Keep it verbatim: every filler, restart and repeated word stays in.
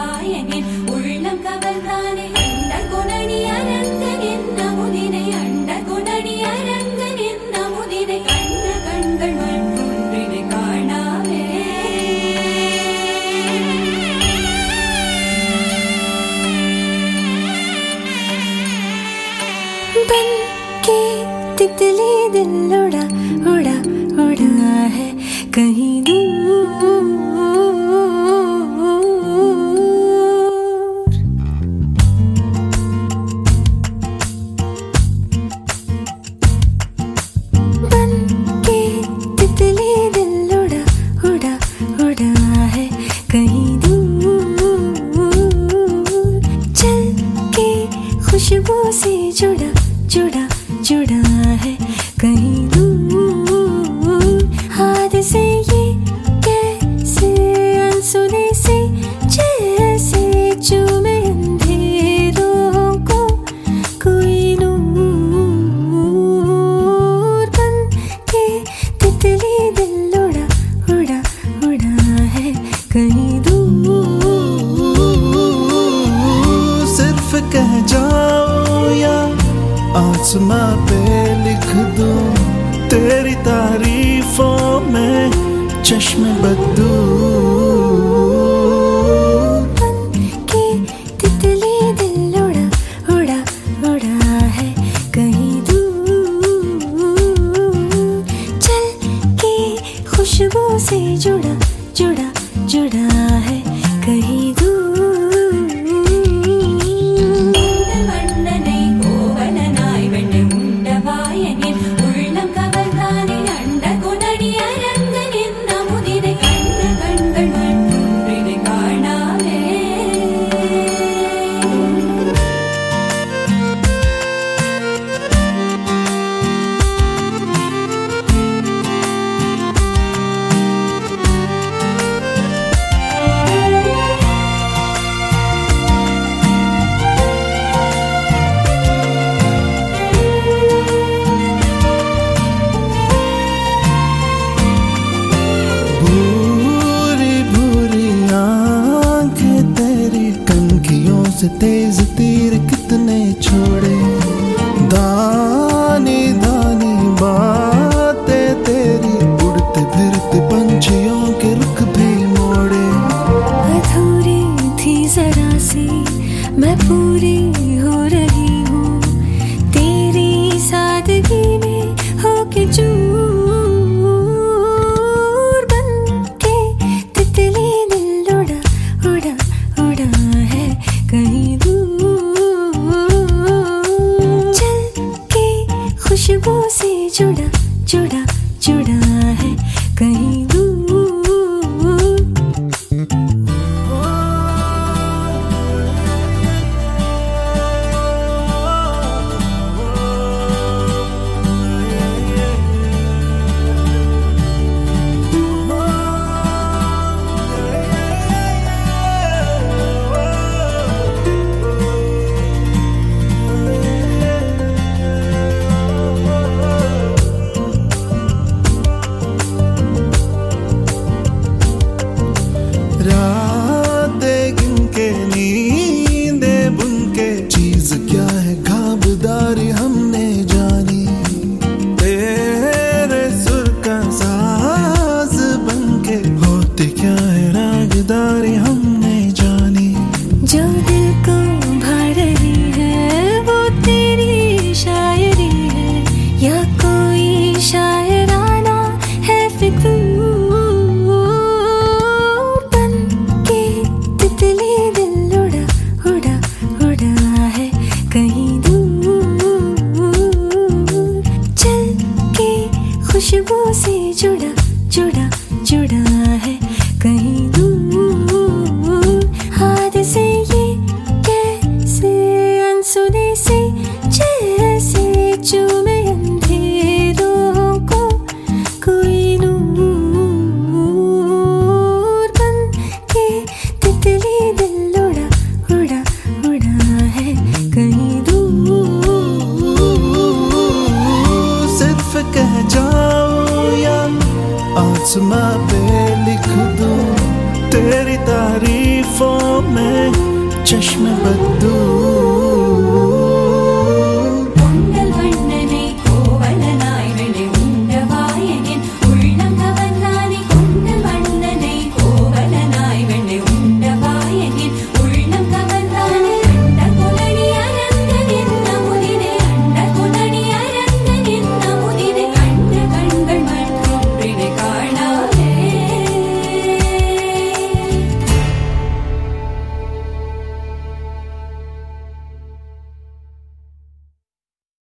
வாயனின் உள்ளம் கவர்ந்தானே அண்ட குணனி அரங்கன் என்ன முதினை அண்ட குணனி அரங்கன் என்ன முதினை கண்ட கண்கள் மற்றொன்றினை காணாவே बन के तितली दिल उड़ा उड़ा उड़ा है कहीं दूर बन के तितली दिल उड़ा उड़ा उड़ा है कहीं दूर चल के खुशबू से जुड़ा जुड़ा जुड़ा है कहीं दूर हाथ से ये कैसे अनसुने से जैसे चूमे अंधेरों को कोई नूर बन के तितली दिल उड़ा उड़ा उड़ा है कहीं दूर सिर्फ कह जाओ या आसमां पे लिख दूं तेरी तारीफों में चश्मे बदू बन के तितली दिल उड़ा उड़ा उड़ा है कहीं दूर चल के खुशबू से जुड़ा जुड़ा जुड़ा है कहीं दूर से तेज तीर कितने छोड़े दानी दानी बातें तेरी उड़ते फिरते पंछियों के रुख भी मोड़े अधूरी थी जरा सी मैं पूरी हो रही हूँ तेरी सादगी में होके चूर बन के तितली दिल उड़ा उड़ा उड़ा है कहीं दूर चल के खुशबू से जुड़ा जुड़ा जुड़ा है कहीं दूर चश्मे बद